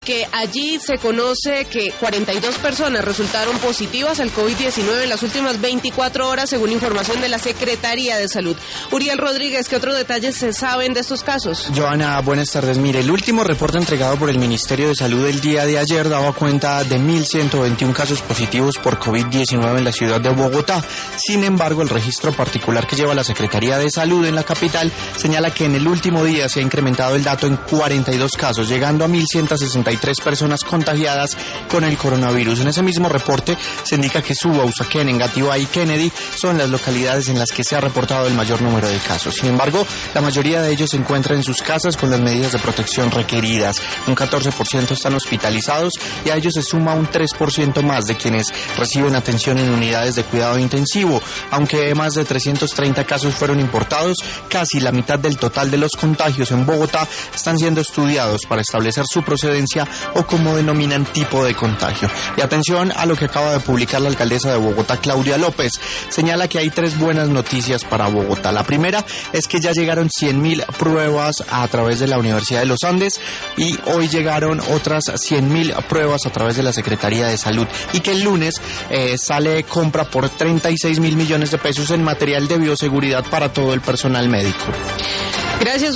que allí se conoce que 42 personas resultaron positivas al COVID-19 en las últimas 24 horas, según información de la Secretaría de Salud. Uriel Rodríguez, ¿qué otros detalles se saben de estos casos? Joana, buenas tardes. Mire, el último reporte entregado por el Ministerio de Salud el día de ayer daba cuenta de 1.121 casos positivos por COVID-19 en la ciudad de Bogotá. Sin embargo, el registro particular que lleva la Secretaría de Salud en la capital señala que en el último día se ha incrementado el dato en 42 casos, llegando a 1.163 personas contagiadas con el coronavirus. En ese mismo reporte se indica que Suba, Usaquén, Engativá y Kennedy son las localidades en las que se ha reportado el mayor número de casos. Sin embargo, la mayoría de ellos se encuentran en sus casas con las medidas de protección requeridas. Un 14% están hospitalizados y a ellos se suma un 3% más de quienes reciben atención en unidades de cuidado intensivo. Aunque más de 330 casos fueron importados, casi la mitad del total de los contagios en Bogotá están siendo estudiados para establecer su procedencia o como denominan tipo de contagio. Y atención a lo que acaba de publicar la alcaldesa de Bogotá, Claudia López. Señala que hay 3 buenas noticias para Bogotá. La primera es que ya llegaron 100.000 pruebas a través de la Universidad de los Andes y hoy llegaron otras 100.000 pruebas a través de la Secretaría de Salud, y que el lunes sale compra por 36.000 millones de pesos en material de bioseguridad para todo el personal médico. Gracias.